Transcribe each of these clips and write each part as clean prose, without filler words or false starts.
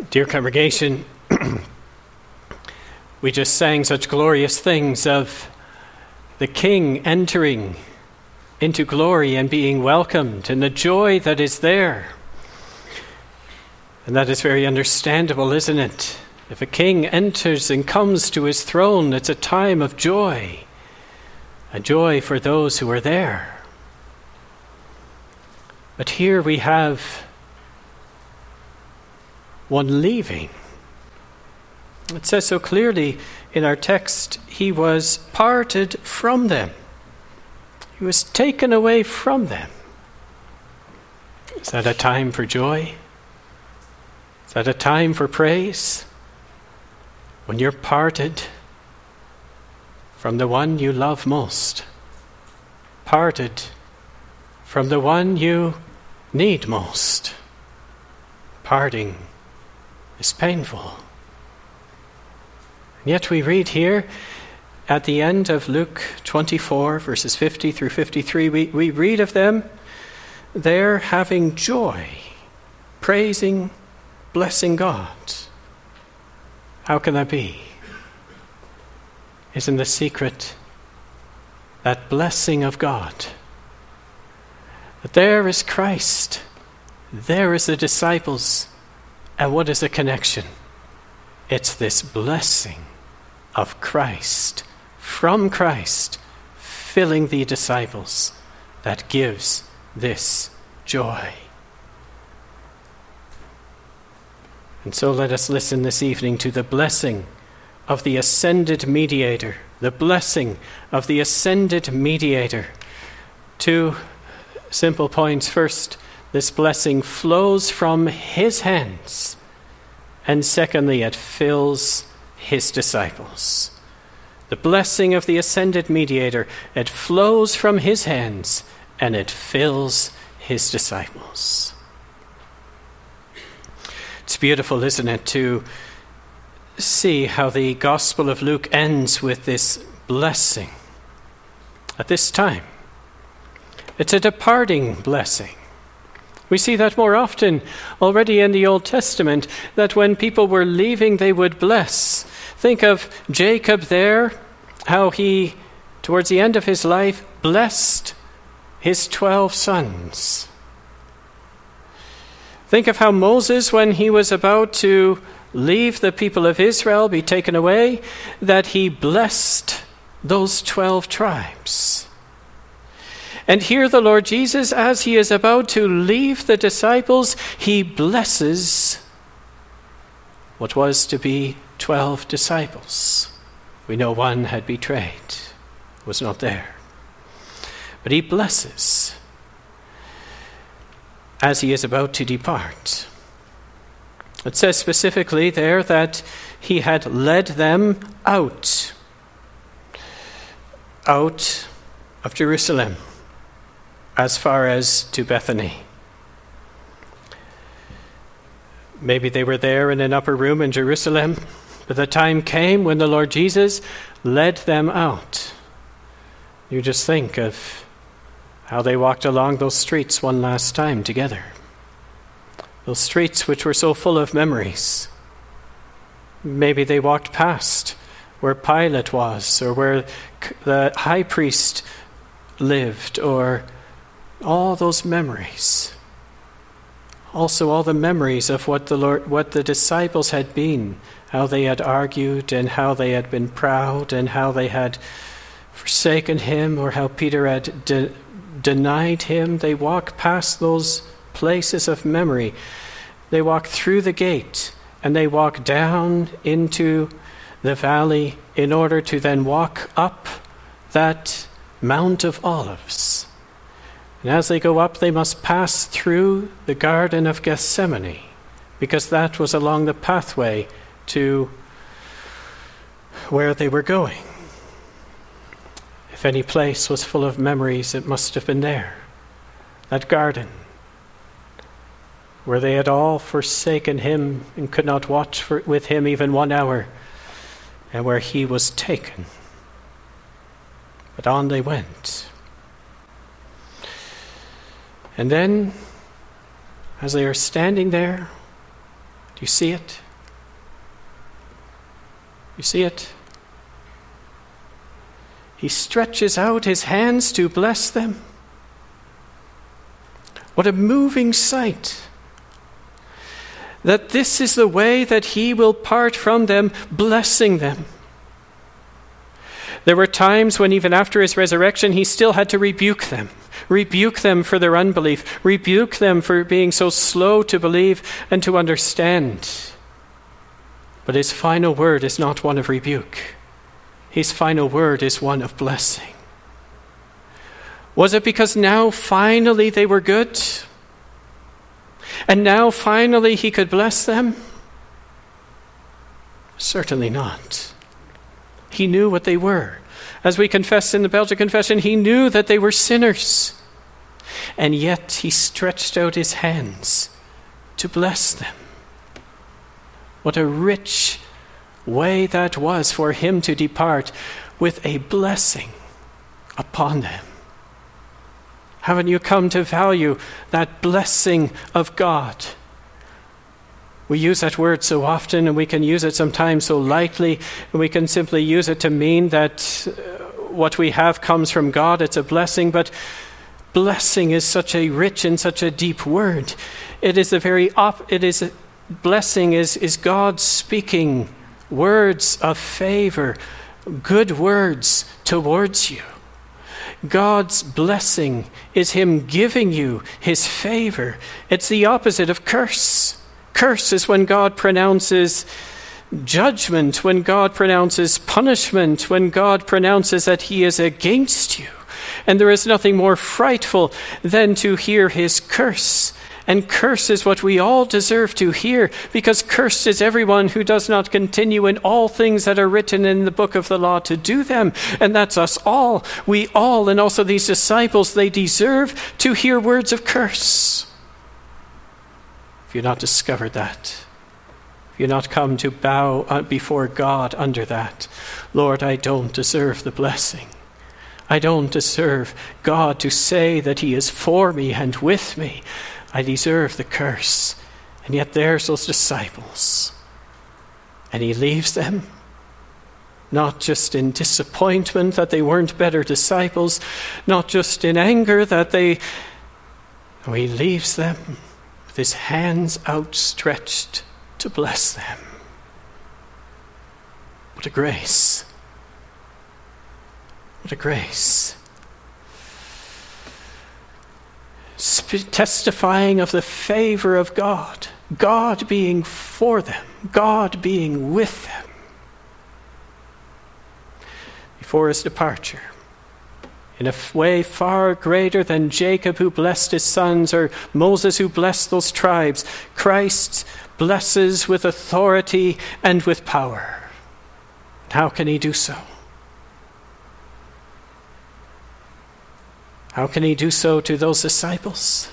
Dear congregation, we just sang such glorious things of the King entering into glory and being welcomed and the joy that is there. And that is very understandable, isn't it? If a king enters and comes to his throne, it's a time of joy, a joy for those who are there. But here we have one leaving. It says so clearly in our text, he was parted from them. He was taken away from them. Is that a time for joy? Is that a time for praise? When you're parted from the one you love most, parted from the one you need most. Parting is painful. And yet we read here at the end of Luke 24, verses 50 through 53, we read of them there having joy, praising, blessing God. How can that be? Isn't the secret that blessing of God? That there is Christ, there is the disciples, and what is the connection? It's this blessing of Christ, from Christ, filling the disciples, that gives this joy. And so let us listen this evening to the blessing of the ascended mediator, the blessing of the ascended mediator. Two simple points. First, this blessing flows from his hands. And secondly, it fills his disciples. The blessing of the ascended mediator, it flows from his hands and it fills his disciples. It's beautiful, isn't it, to see how the Gospel of Luke ends with this blessing at this time. It's a departing blessing. We see that more often already in the Old Testament, that when people were leaving, they would bless. Think of Jacob there, how he, towards the end of his life, blessed his 12 sons. Think of how Moses, when he was about to leave the people of Israel, be taken away, that he blessed those 12 tribes. And here the Lord Jesus, as he is about to leave the disciples, he blesses what was to be 12 disciples. We know one had betrayed, was not there. But he blesses as he is about to depart. It says specifically there that he had led them out of Jerusalem as far as to Bethany. Maybe they were there in an upper room in Jerusalem, but the time came when the Lord Jesus led them out. You just think of how they walked along those streets one last time together. Those streets which were so full of memories. Maybe they walked past where Pilate was, or where the high priest lived, or all those memories. Also all the memories of what the disciples had been, how they had argued and how they had been proud and how they had forsaken him, or how Peter had denied him. They walk past those places of memory. They walk through the gate and they walk down into the valley in order to then walk up that Mount of Olives. And as they go up, they must pass through the Garden of Gethsemane, because that was along the pathway to where they were going. If any place was full of memories, it must have been there. That garden, where they had all forsaken him and could not watch with him even 1 hour, and where he was taken. But on they went. And then, as they are standing there, Do you see it? You see it? He stretches out his hands to bless them. What a moving sight. That this is the way that he will part from them, blessing them. There were times when even after his resurrection, he still had to rebuke them for their unbelief, rebuke them for being so slow to believe and to understand. But his final word is not one of rebuke. His final word is one of blessing. Was it because now finally they were good? And now finally he could bless them? Certainly not. He knew what they were. As we confess in the Belgian Confession, he knew that they were sinners. And yet he stretched out his hands to bless them. What a rich way that was for him to depart with a blessing upon them. Haven't you come to value that blessing of God? We use that word so often, and we can use it sometimes so lightly, and we can simply use it to mean that what we have comes from God. It's a blessing, but blessing is such a rich and such a deep word. It is the very blessing is God speaking words of favor, good words towards you. God's blessing is him giving you his favor. It's the opposite of curse. Curse is when God pronounces judgment, when God pronounces punishment, when God pronounces that he is against you. And there is nothing more frightful than to hear his curse. And curse is what we all deserve to hear, because cursed is everyone who does not continue in all things that are written in the book of the law to do them. And that's us all. We all, and also these disciples, they deserve to hear words of curse. If you've not discovered that, if you've not come to bow before God under that, Lord, I don't deserve the blessing. I don't deserve God to say that he is for me and with me. I deserve the curse. And yet there's those disciples. And he leaves them, not just in disappointment that they weren't better disciples, not just in anger that he leaves them with his hands outstretched to bless them. What a grace. What a grace. Testifying of the favor of God, God being for them, God being with them. Before his departure, in a way far greater than Jacob who blessed his sons or Moses who blessed those tribes, Christ blesses with authority and with power. How can he do so? How can he do so to those disciples?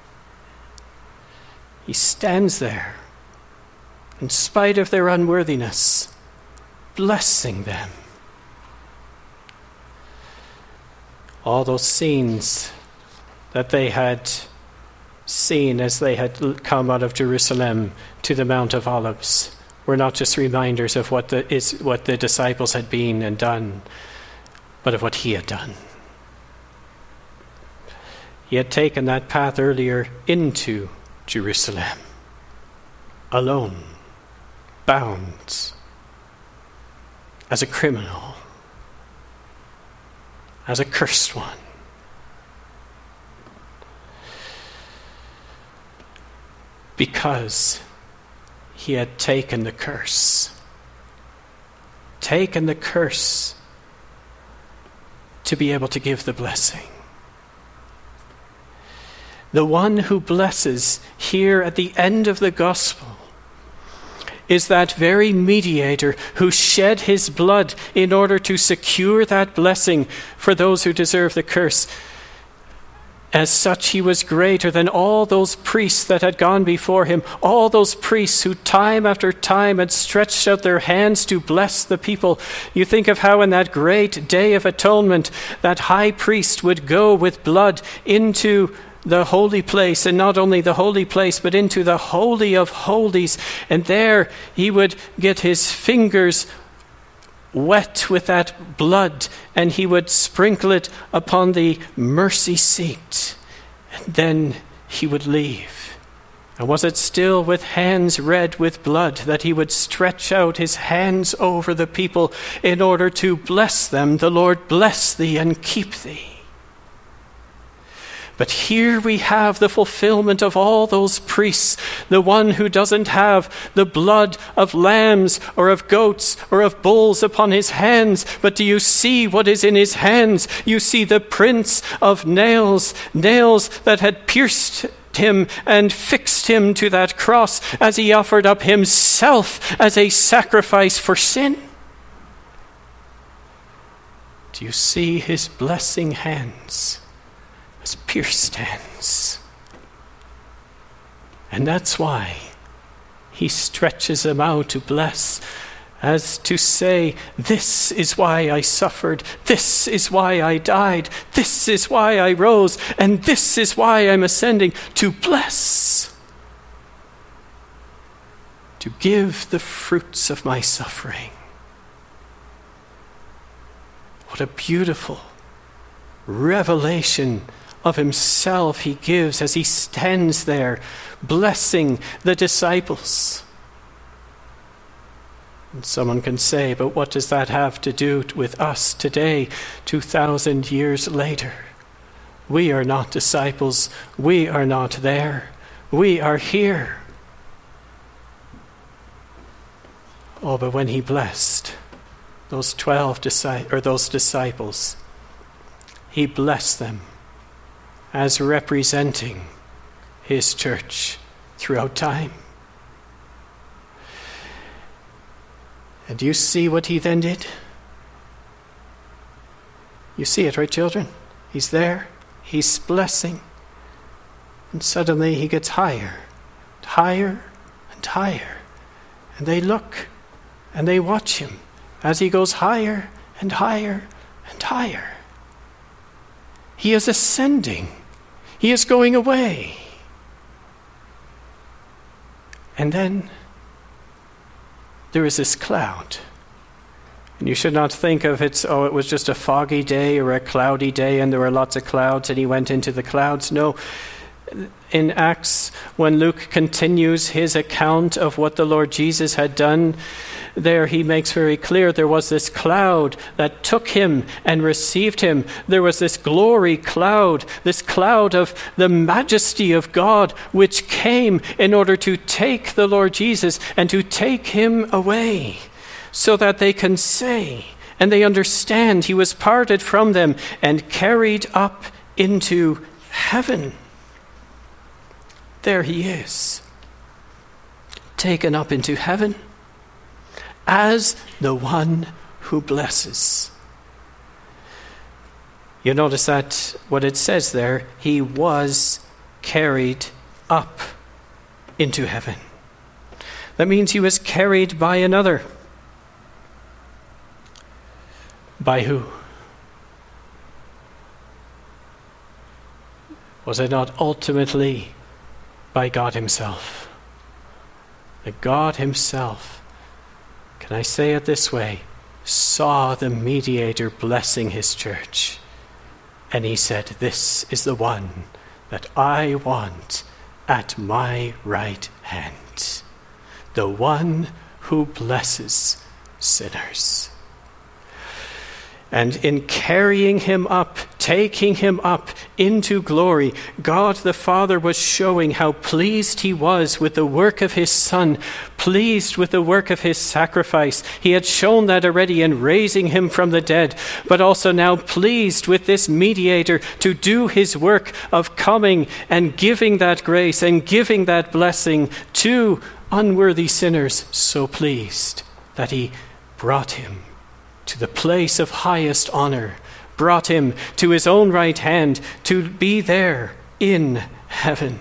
He stands there, in spite of their unworthiness, blessing them. All those scenes that they had seen as they had come out of Jerusalem to the Mount of Olives were not just reminders of what the disciples had been and done, but of what he had done. He had taken that path earlier into Jerusalem, alone, bound, as a criminal, as a cursed one. Because he had taken the curse to be able to give the blessing. The one who blesses here at the end of the gospel is that very mediator who shed his blood in order to secure that blessing for those who deserve the curse. As such, he was greater than all those priests that had gone before him, all those priests who time after time had stretched out their hands to bless the people. You think of how in that great day of atonement, that high priest would go with blood into the holy place, and not only the holy place, but into the Holy of Holies. And there he would get his fingers wet with that blood, and he would sprinkle it upon the mercy seat. And then he would leave. And was it still with hands red with blood that he would stretch out his hands over the people in order to bless them? The Lord bless thee and keep thee. But here we have the fulfillment of all those priests, the one who doesn't have the blood of lambs or of goats or of bulls upon his hands. But do you see what is in his hands? You see the prints of nails that had pierced him and fixed him to that cross as he offered up himself as a sacrifice for sin. Do you see his blessing hands? As pierced hands. And that's why he stretches them out to bless, as to say, this is why I suffered, this is why I died, this is why I rose, and this is why I'm ascending, to bless, to give the fruits of my suffering. What a beautiful revelation of himself he gives as he stands there blessing the disciples. And someone can say, but what does that have to do with us today, 2,000 years later? We are not disciples. We are not there. We are here. Oh, but when he blessed those disciples, he blessed them as representing his church throughout time. And do you see what he then did? You see it, right, children? He's there, he's blessing, and suddenly he gets higher, higher, and higher. And they look, and they watch him as he goes higher, and higher, and higher. He is ascending. He is going away. And then there is this cloud. And you should not think of it was just a foggy day or a cloudy day and there were lots of clouds and he went into the clouds. No. In Acts, when Luke continues his account of what the Lord Jesus had done, there he makes very clear there was this cloud that took him and received him. There was this glory cloud, this cloud of the majesty of God, which came in order to take the Lord Jesus and to take him away, so that they can say and they understand he was parted from them and carried up into heaven. There he is, taken up into heaven as the one who blesses. You notice that what it says there, he was carried up into heaven. That means he was carried by another. By who? Was it not ultimately by God himself? That God himself, can I say it this way, saw the mediator blessing his church. And he said, this is the one that I want at my right hand. The one who blesses sinners. And in carrying him up, taking him up into glory, God the Father was showing how pleased he was with the work of his Son, pleased with the work of his sacrifice. He had shown that already in raising him from the dead, but also now pleased with this mediator to do his work of coming and giving that grace and giving that blessing to unworthy sinners, so pleased that he brought him to the place of highest honor, brought him to his own right hand to be there in heaven.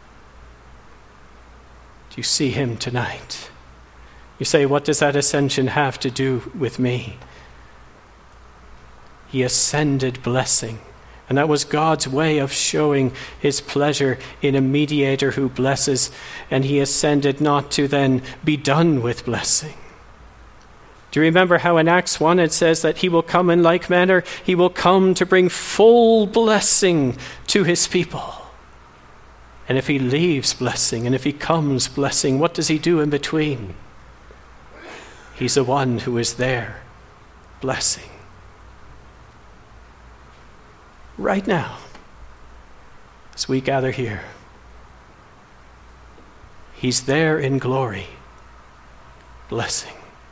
Do you see him tonight? You say, what does that ascension have to do with me? He ascended blessing And that was God's way of showing his pleasure in a mediator who blesses, and he ascended not to then be done with blessing. Do you remember how in Acts 1 it says that he will come in like manner? He will come to bring full blessing to his people. And if he leaves blessing, and if he comes blessing, what does he do in between? He's the one who is there, blessing. Right now, as we gather here, he's there in glory, blessing.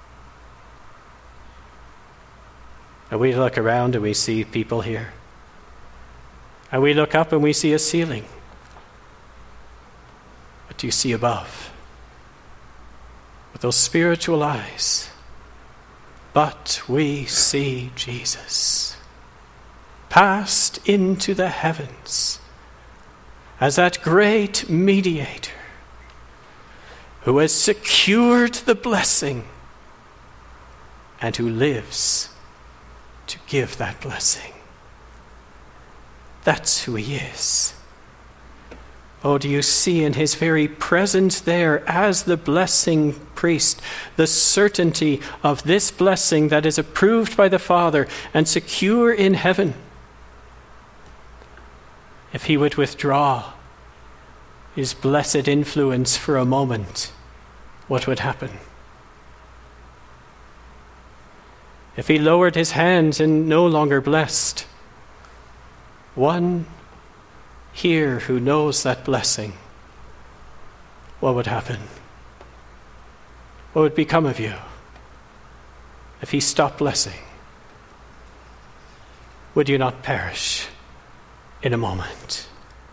And we look around and we see people here. And we look up and we see a ceiling. What do you see above? With those spiritual eyes. But we see Jesus passed into the heavens as that great mediator who has secured the blessing and who lives to give that blessing. That's who he is. Oh, do you see in his very presence there as the blessing priest, the certainty of this blessing that is approved by the Father and secure in heaven? If he would withdraw his blessed influence for a moment, what would happen? If he lowered his hands and no longer blessed, one here who knows that blessing, what would happen? What would become of you if he stopped blessing? Would you not perish in a moment?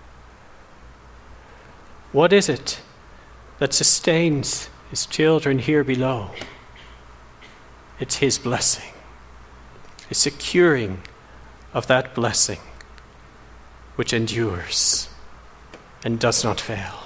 What is it that sustains his children here below? It's his blessing, his securing of that blessing which endures and does not fail.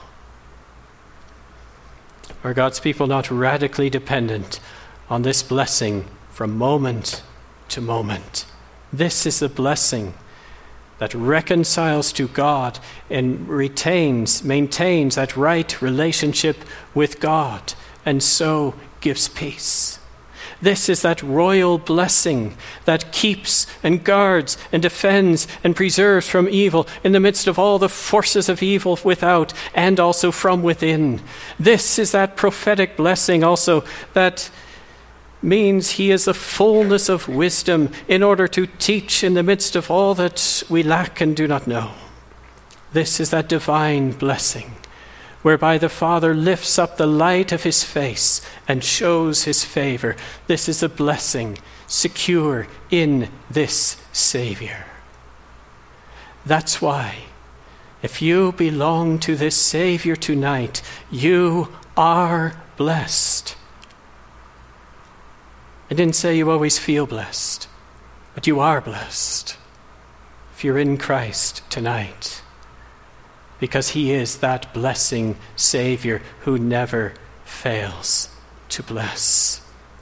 Are God's people not radically dependent on this blessing from moment to moment? This is the blessing that reconciles to God and maintains that right relationship with God, and so gives peace. This is that royal blessing that keeps and guards and defends and preserves from evil in the midst of all the forces of evil without and also from within. This is that prophetic blessing also that means he is the fullness of wisdom in order to teach in the midst of all that we lack and do not know. This is that divine blessing whereby the Father lifts up the light of his face and shows his favor. This is a blessing secure in this Savior. That's why, if you belong to this Savior tonight, you are blessed. I didn't say you always feel blessed, but you are blessed if you're in Christ tonight, because he is that blessing Savior who never fails to bless.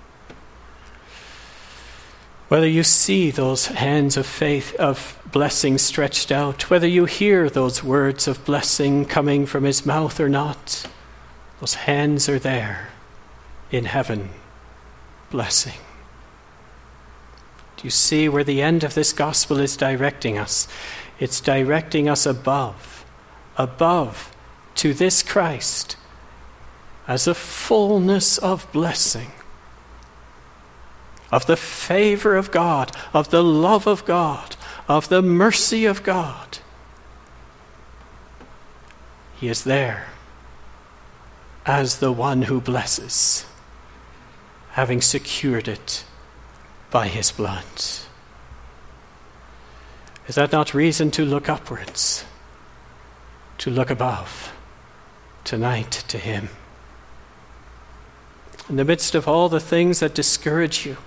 Whether you see those hands of faith, of blessing stretched out, whether you hear those words of blessing coming from his mouth or not, those hands are there in heaven, blessing. Do you see where the end of this gospel is directing us? It's directing us above to this Christ as a fullness of blessing, of the favor of God, of the love of God, of the mercy of God. He is there as the one who blesses, having secured it by his blood. Is that not reason to look upwards, to look above, tonight to him? In the midst of all the things that discourage you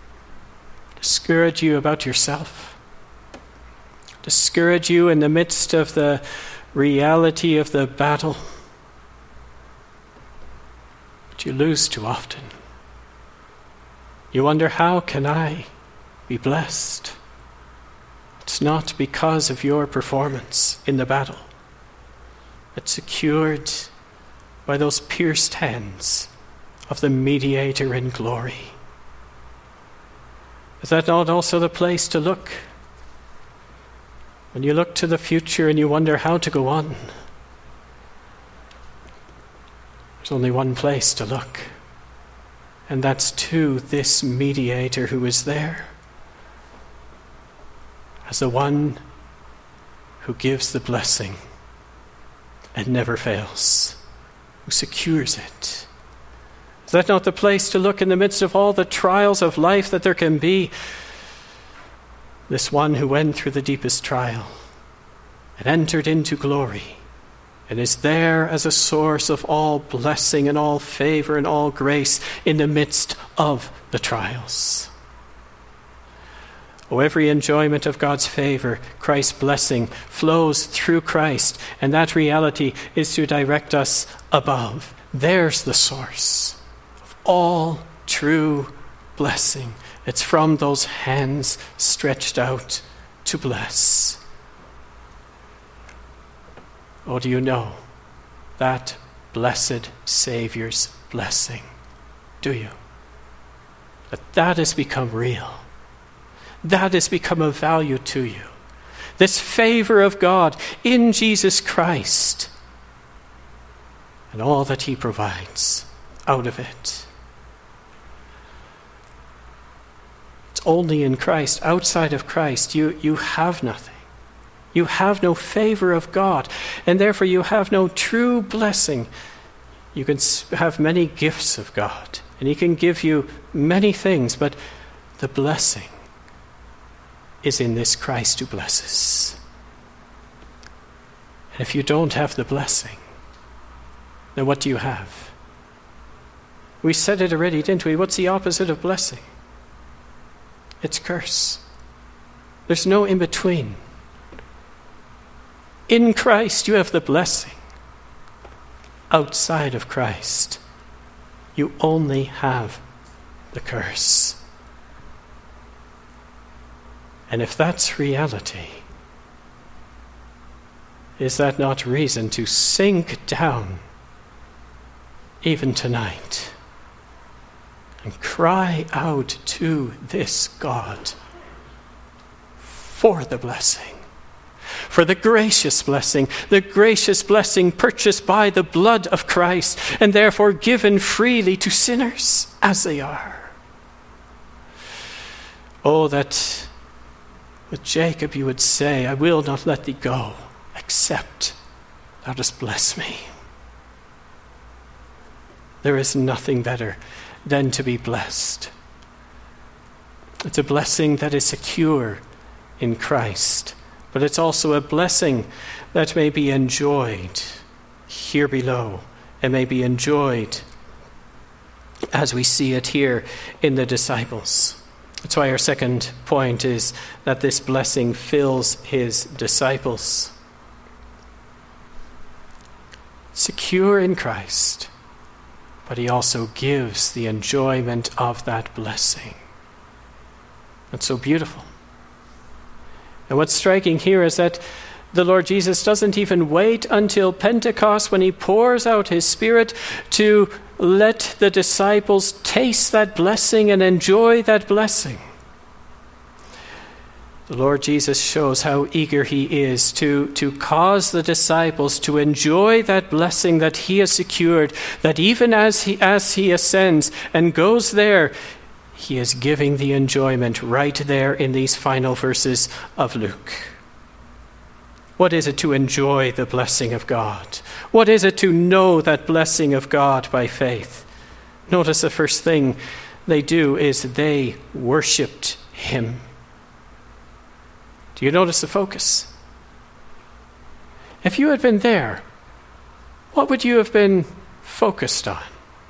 about yourself, discourage you in the midst of the reality of the battle, but you lose too often. You wonder, how can I be blessed? It's not because of your performance in the battle. It's secured by those pierced hands of the mediator in glory. Is that not also the place to look? When you look to the future and you wonder how to go on, there's only one place to look, and that's to this mediator who is there as the one who gives the blessing and never fails, who secures it. Is that not the place to look in the midst of all the trials of life that there can be? This one who went through the deepest trial and entered into glory and is there as a source of all blessing and all favor and all grace in the midst of the trials. Oh, every enjoyment of God's favor, Christ's blessing, flows through Christ, and that reality is to direct us above. There's the source of all true blessing. It's from those hands stretched out to bless. Oh, do you know that blessed Savior's blessing? Do you? That has become real. That has become of value to you. This favor of God in Jesus Christ and all that he provides out of it. It's only in Christ. Outside of Christ, you have nothing. You have no favor of God, and therefore you have no true blessing. You can have many gifts of God, and he can give you many things, but the blessing is in this Christ who blesses. And if you don't have the blessing, then what do you have? We said it already, didn't we? What's the opposite of blessing? It's curse. There's no in between. In Christ you have the blessing. Outside of Christ, you only have the curse. And if that's reality, is that not reason to sink down even tonight and cry out to this God for the blessing, for the gracious blessing purchased by the blood of Christ and therefore given freely to sinners as they are? Oh, that with Jacob you would say, I will not let thee go, except thou dost bless me. There is nothing better than to be blessed. It's a blessing that is secure in Christ, but it's also a blessing that may be enjoyed here below and may be enjoyed as we see it here in the disciples. That's why our second point is that this blessing fills his disciples. Secure in Christ, but he also gives the enjoyment of that blessing. That's so beautiful. And what's striking here is that the Lord Jesus doesn't even wait until Pentecost when he pours out his Spirit to let the disciples taste that blessing and enjoy that blessing. The Lord Jesus shows how eager he is to cause the disciples to enjoy that blessing that he has secured, that even as he ascends and goes there, he is giving the enjoyment right there in these final verses of Luke. What is it to enjoy the blessing of God? What is it to know that blessing of God by faith? Notice the first thing they do is they worshipped him. Do you notice the focus? If you had been there, what would you have been focused on?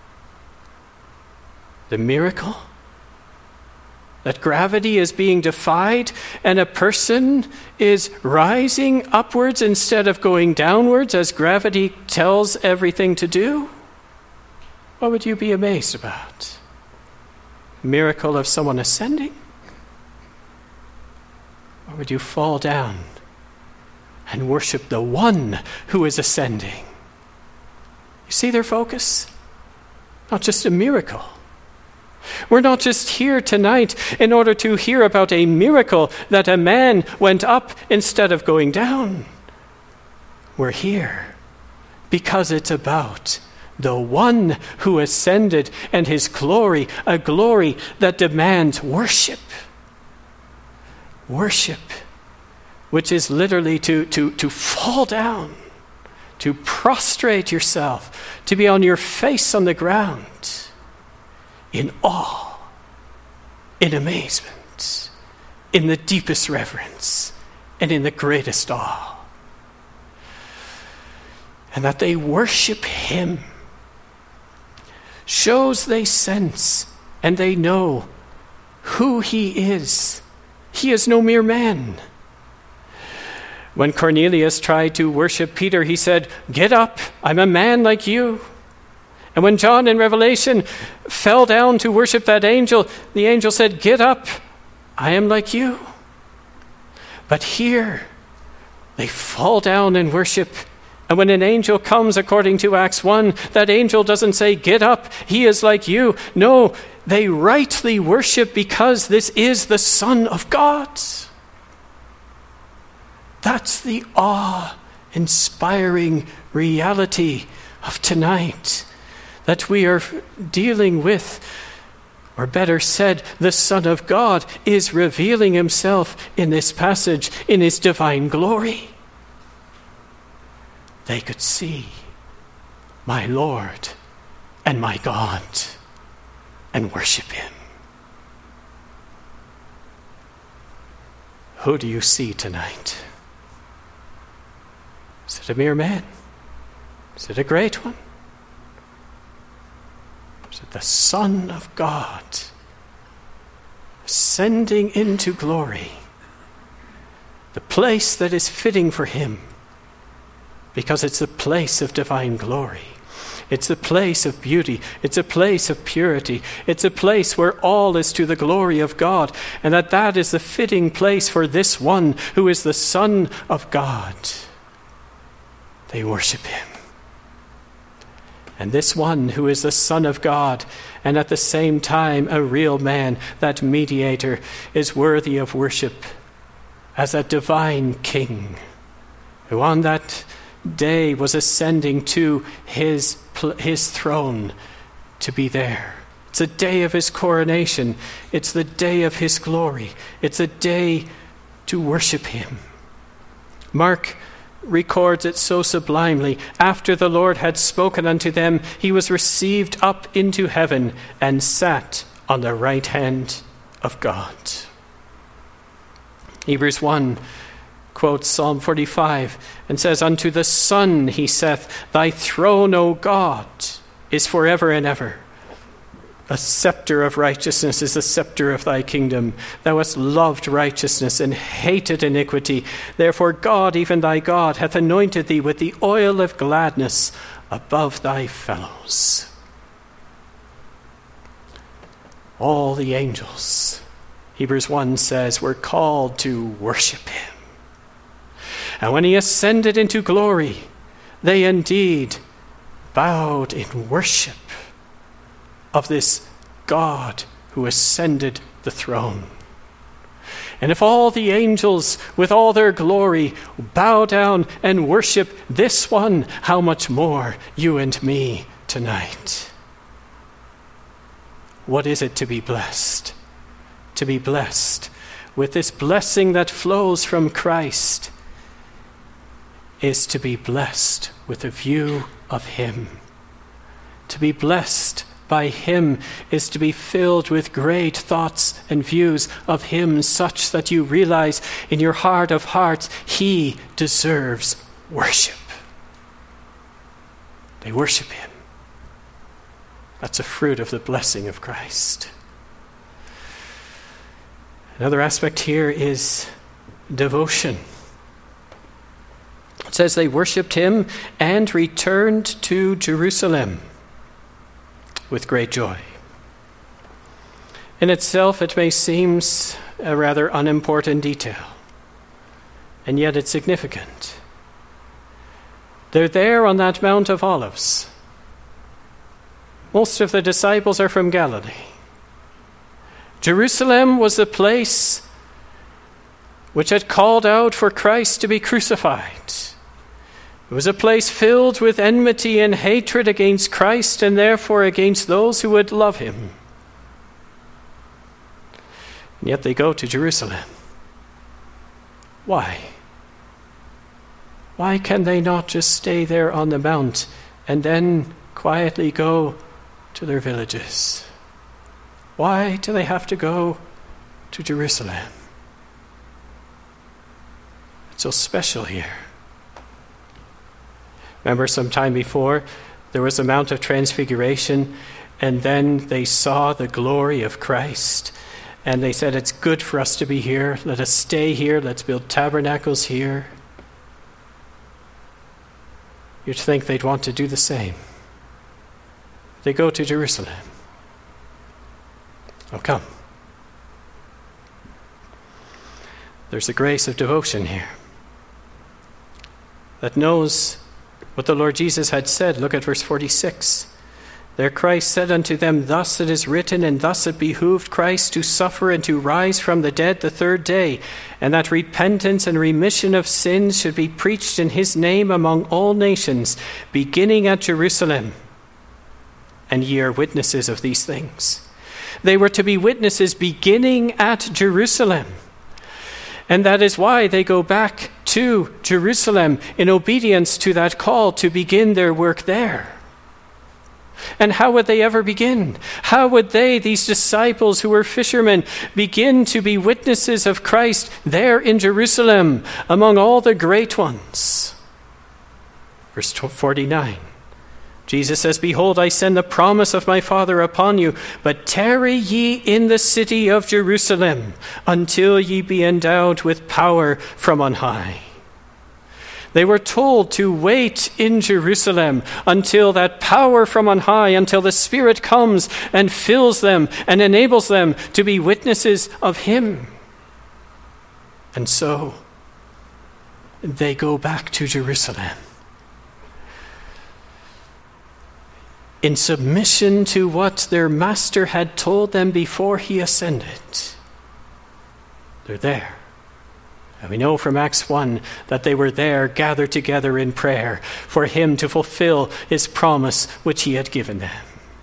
The miracle? That gravity is being defied and a person is rising upwards instead of going downwards as gravity tells everything to do? What would you be amazed about? Miracle of someone ascending? Or would you fall down and worship the one who is ascending? You see their focus? Not just a miracle. We're not just here tonight in order to hear about a miracle that a man went up instead of going down. We're here because it's about the one who ascended and his glory, a glory that demands worship. Worship, which is literally to fall down, to prostrate yourself, to be on your face on the ground, in awe, in amazement, in the deepest reverence, and in the greatest awe. And that they worship him shows they sense and they know who he is. He is no mere man. When Cornelius tried to worship Peter, he said, "Get up, I'm a man like you." And when John in Revelation fell down to worship that angel, the angel said, "Get up, I am like you." But here, they fall down and worship. And when an angel comes, according to Acts 1, that angel doesn't say, "Get up, he is like you." No, they rightly worship because this is the Son of God. That's the awe-inspiring reality of tonight, that we are dealing with, or better said, the Son of God is revealing himself in this passage in his divine glory. They could see my Lord and my God and worship him. Who do you see tonight? Is it a mere man? Is it a great one? Is it the Son of God ascending into glory, the place that is fitting for him, because it's a place of divine glory. It's a place of beauty. It's a place of purity. It's a place where all is to the glory of God, and that is the fitting place for this one who is the Son of God. They worship him. And this one who is the Son of God, and at the same time a real man, that mediator, is worthy of worship as a divine King who on that day was ascending to his throne to be there. It's a day of his coronation. It's the day of his glory. It's a day to worship him. Mark records it so sublimely. After the Lord had spoken unto them, he was received up into heaven and sat on the right hand of God. Hebrews 1 quotes Psalm 45 and says, "Unto the Son he saith, Thy throne, O God, is forever and ever. A scepter of righteousness is the scepter of thy kingdom. Thou hast loved righteousness and hated iniquity. Therefore God, even thy God, hath anointed thee with the oil of gladness above thy fellows." All the angels, Hebrews 1 says, were called to worship him. And when he ascended into glory, they indeed bowed in worship of this God who ascended the throne. And if all the angels with all their glory bow down and worship this one, how much more you and me tonight? What is it to be blessed? To be blessed with this blessing that flows from Christ is to be blessed with a view of him. To be blessed by him is to be filled with great thoughts and views of him, such that you realize in your heart of hearts he deserves worship. They worship him. That's a fruit of the blessing of Christ. Another aspect here is devotion. It says they worshipped him and returned to Jerusalem with great joy. In itself, it may seem a rather unimportant detail. and yet it's significant. They're there on that Mount of Olives. Most of the disciples are from Galilee. Jerusalem was the place which had called out for Christ to be crucified. It was a place filled with enmity and hatred against Christ and therefore against those who would love him. And yet they go to Jerusalem. Why? Why can they not just stay there on the mount and then quietly go to their villages? Why do they have to go to Jerusalem? It's so special here. Remember, some time before, there was a Mount of Transfiguration, and then they saw the glory of Christ. And they said, it's good for us to be here. Let us stay here. Let's build tabernacles here. You'd think they'd want to do the same. They go to Jerusalem. Oh, come. There's a grace of devotion here that knows what the Lord Jesus had said. Look at verse 46. There Christ said unto them, thus it is written, and thus it behooved Christ to suffer and to rise from the dead the third day, and that repentance and remission of sins should be preached in his name among all nations, beginning at Jerusalem. And ye are witnesses of these things. They were to be witnesses beginning at Jerusalem. And that is why they go back to Jerusalem in obedience to that call to begin their work there. And how would they ever begin? How would they, these disciples who were fishermen, begin to be witnesses of Christ there in Jerusalem among all the great ones? Verse 49. Jesus says, behold, I send the promise of my Father upon you, but tarry ye in the city of Jerusalem until ye be endowed with power from on high. They were told to wait in Jerusalem until that power from on high, until the Spirit comes and fills them and enables them to be witnesses of him. And so they go back to Jerusalem in submission to what their master had told them before he ascended. They're there. And we know from Acts 1 that they were there gathered together in prayer for him to fulfill his promise which he had given them.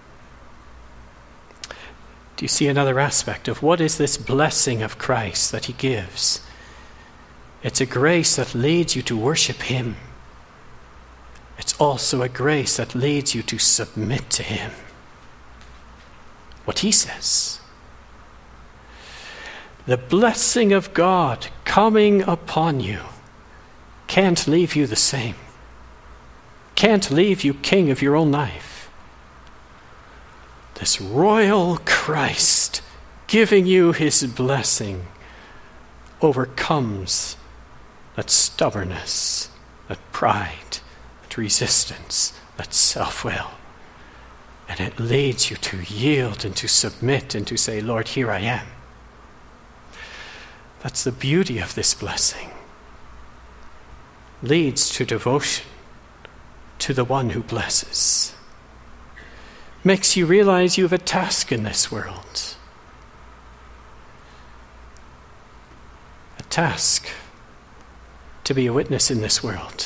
Do you see another aspect of what is this blessing of Christ that he gives? It's a grace that leads you to worship him. It's also a grace that leads you to submit to him. What he says. The blessing of God coming upon you can't leave you the same. Can't leave you king of your own life. This royal Christ giving you his blessing overcomes that stubbornness, that pride, that resistance, that self-will. And it leads you to yield and to submit and to say, Lord, here I am. That's the beauty of this blessing. Leads to devotion to the one who blesses. Makes you realize you have a task in this world. A task to be a witness in this world.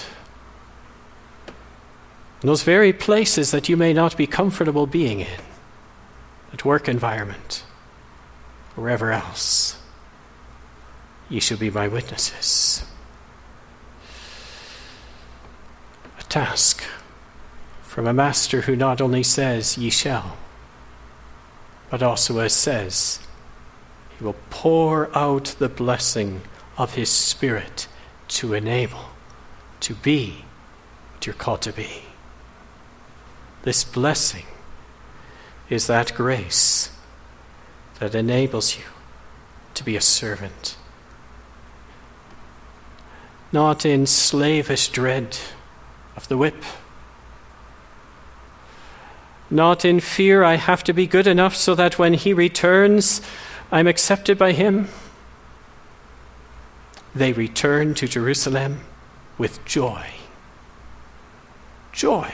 In those very places that you may not be comfortable being in. At work environment. Wherever else. Ye shall be my witnesses. A task from a master who not only says, ye shall, but also as says, he will pour out the blessing of his Spirit to enable, to be what you're called to be. This blessing is that grace that enables you to be a servant. Not in slavish dread of the whip. Not in fear I have to be good enough so that when he returns, I'm accepted by him. they returned to Jerusalem with joy. Joy.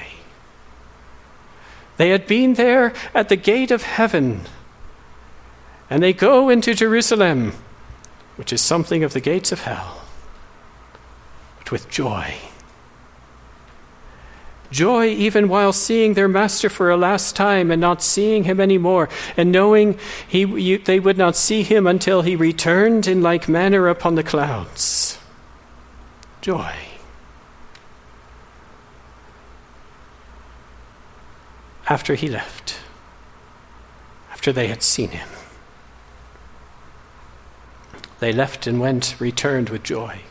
They had been there at the gate of heaven, and they go into Jerusalem, which is something of the gates of hell, but with joy. Joy even while seeing their master for a last time and not seeing him anymore, and knowing they would not see him until he returned in like manner upon the clouds. Joy. After he left, after they had seen him, they left and returned with joy.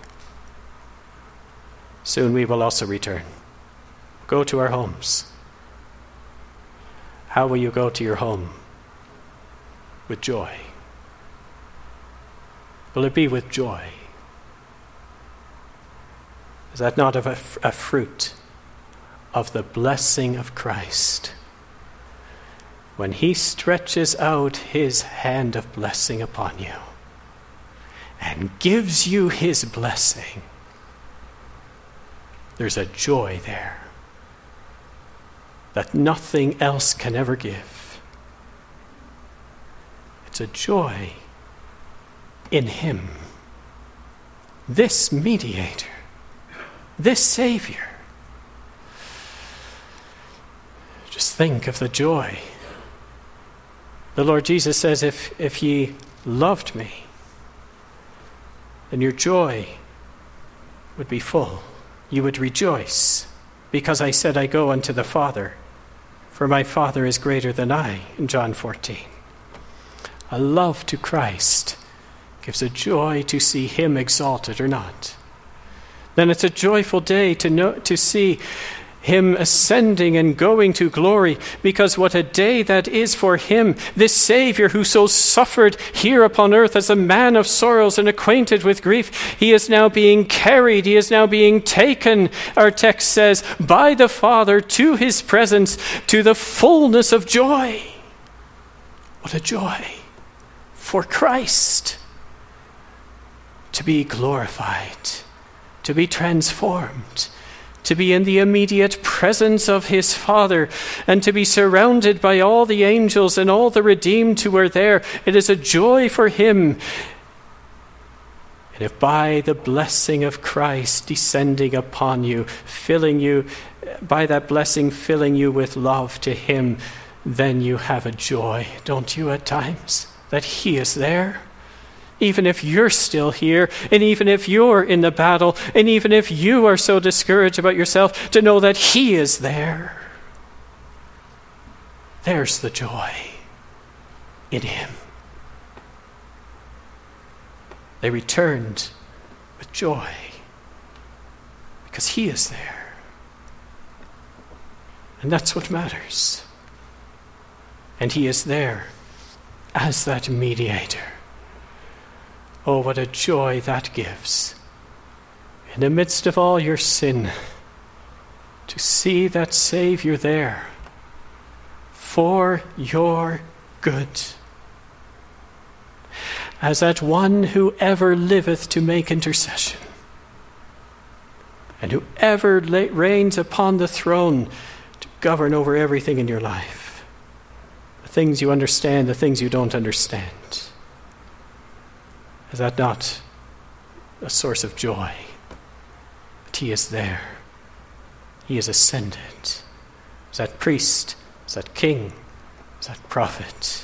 Soon we will also return. Go to our homes. How will you go to your home? With joy. Will it be with joy? Is that not a fruit of the blessing of Christ? When he stretches out his hand of blessing upon you and gives you his blessing, there's a joy there that nothing else can ever give. It's a joy in him, this mediator, this Savior. Just think of the joy. The Lord Jesus says, if ye loved me, then your joy would be full. You would rejoice, because I said I go unto the Father, for my Father is greater than I, in John 14. A love to Christ gives a joy to see him exalted or not. Then it's a joyful day to see him ascending and going to glory, because what a day that is for him, this Savior who so suffered here upon earth as a man of sorrows and acquainted with grief. He is now being carried, he is now being taken, our text says, by the Father to his presence, to the fullness of joy. What a joy for Christ to be glorified, to be transformed, to be in the immediate presence of his Father, and to be surrounded by all the angels and all the redeemed who are there. It is a joy for him. And if by the blessing of Christ descending upon you, filling you, by that blessing filling you with love to him, then you have a joy, don't you, at times, that he is there? Even if you're still here, and even if you're in the battle, and even if you are so discouraged about yourself, to know that he is there. There's the joy in him. They returned with joy because he is there. And that's what matters. And he is there as that mediator. Oh, what a joy that gives. In the midst of all your sin, to see that Savior there for your good. As that one who ever liveth to make intercession, and who ever reigns upon the throne to govern over everything in your life. The things you understand, the things you don't understand. Is that not a source of joy? That he is there. He is ascended. Is that priest? Is that king? Is that prophet?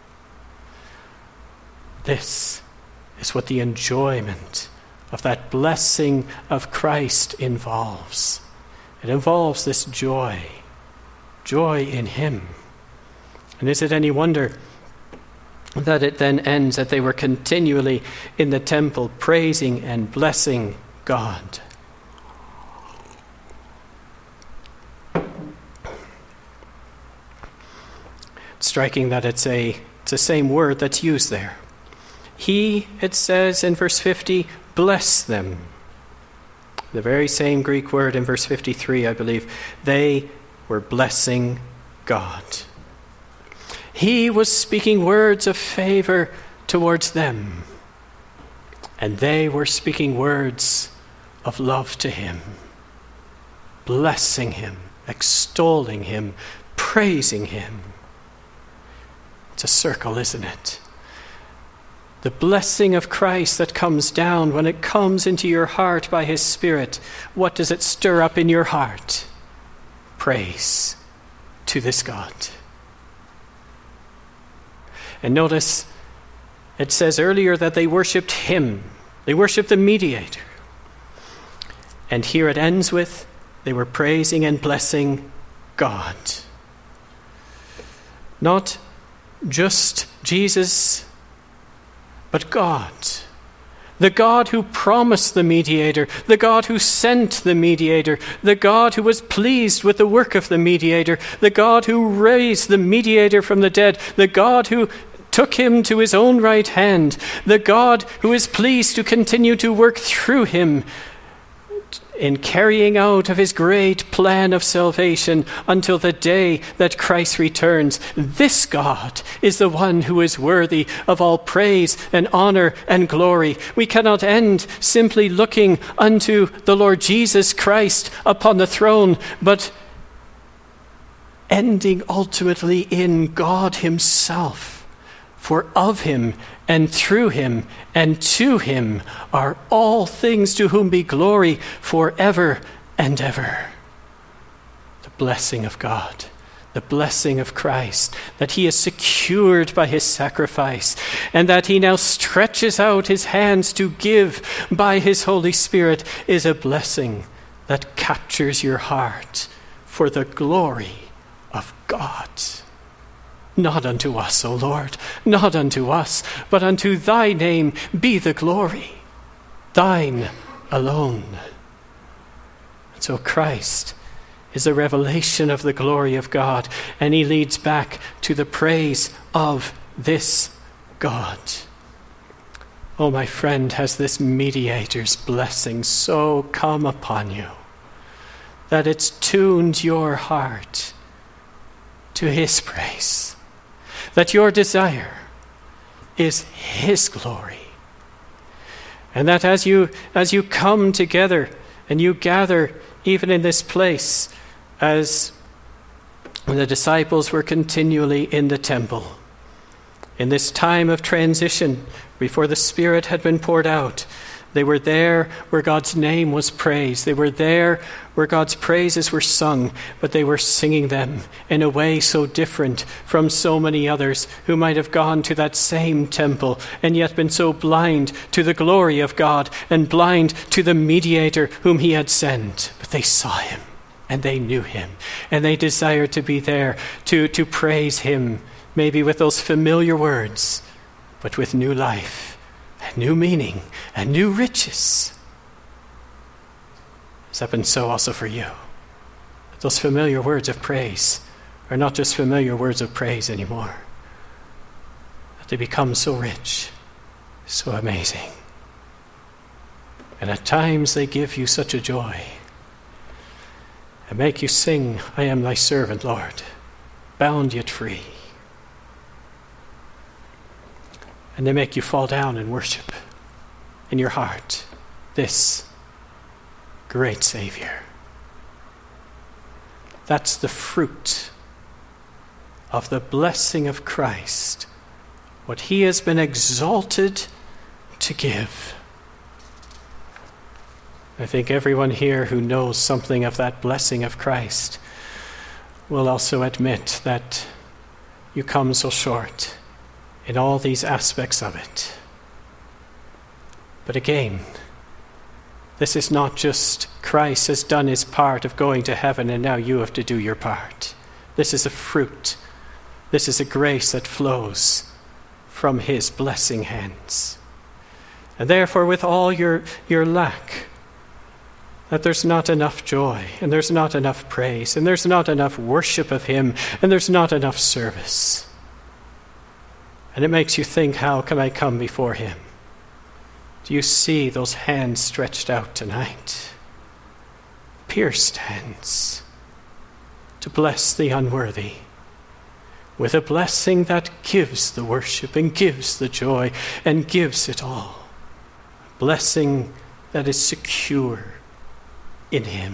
This is what the enjoyment of that blessing of Christ involves. It involves this joy. Joy in him. And is it any wonder that it then ends that they were continually in the temple praising and blessing God? It's striking that it's the same word that's used there. He, it says in verse 50, bless them. The very same Greek word in verse 53, I believe. They were blessing God. He was speaking words of favor towards them. And they were speaking words of love to him, blessing him, extolling him, praising him. It's a circle, isn't it? The blessing of Christ that comes down, when it comes into your heart by his Spirit, what does it stir up in your heart? Praise to this God. And notice, it says earlier that they worshipped him. They worshipped the mediator. And here it ends with, they were praising and blessing God. Not just Jesus, but God. The God who promised the mediator, the God who sent the mediator, the God who was pleased with the work of the mediator, the God who raised the mediator from the dead, the God who took him to his own right hand, the God who is pleased to continue to work through him in carrying out of his great plan of salvation until the day that Christ returns. This God is the one who is worthy of all praise and honor and glory. We cannot end simply looking unto the Lord Jesus Christ upon the throne, but ending ultimately in God himself. For of him and through him and to him are all things, to whom be glory forever and ever. The blessing of God, the blessing of Christ, that he is secured by his sacrifice, and that he now stretches out his hands to give by his Holy Spirit, is a blessing that captures your heart for the glory of God. Not unto us, O Lord, not unto us, but unto thy name be the glory, thine alone. And so Christ is a revelation of the glory of God, and he leads back to the praise of this God. Oh, my friend, has this mediator's blessing so come upon you that it's tuned your heart to his praise, that your desire is his glory, and that as you come together and you gather even in this place, as the disciples were continually in the temple, in this time of transition before the Spirit had been poured out, they were there where God's name was praised. They were there where God's praises were sung, but they were singing them in a way so different from so many others who might have gone to that same temple and yet been so blind to the glory of God and blind to the mediator whom he had sent. But they saw him and they knew him and they desired to be there to praise him, maybe with those familiar words, but with new life and new meaning and new riches. Has that been so also for you? Those familiar words of praise are not just familiar words of praise anymore. That they become so rich, so amazing. And at times they give you such a joy and make you sing, I am thy servant, Lord, bound yet free. And they make you fall down and worship in your heart this great Savior. That's the fruit of the blessing of Christ, what he has been exalted to give. I think everyone here who knows something of that blessing of Christ will also admit that you come so short in all these aspects of it. But again, this is not just Christ has done his part of going to heaven and now you have to do your part. This is a fruit. This is a grace that flows from his blessing hands. And therefore, with all your lack, that there's not enough joy, and there's not enough praise, and there's not enough worship of him, and there's not enough service. And it makes you think, how can I come before him? Do you see those hands stretched out tonight? Pierced hands to bless the unworthy with a blessing that gives the worship and gives the joy and gives it all. A blessing that is secure in him.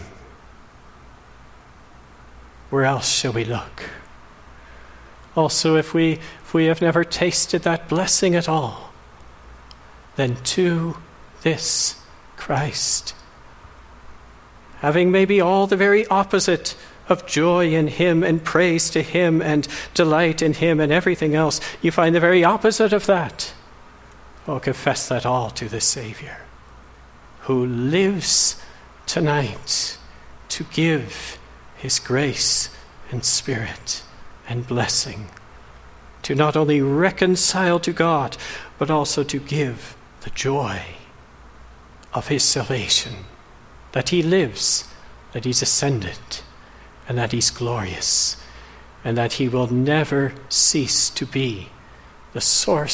Where else shall we look? Also, if we have never tasted that blessing at all, then to this Christ, having maybe all the very opposite of joy in him and praise to him and delight in him and everything else, you find the very opposite of that. Oh, confess that all to the Savior, who lives tonight to give his grace and spirit and blessing, to not only reconcile to God, but also to give the joy of his salvation, that he lives, that he's ascended, and that he's glorious, and that he will never cease to be the source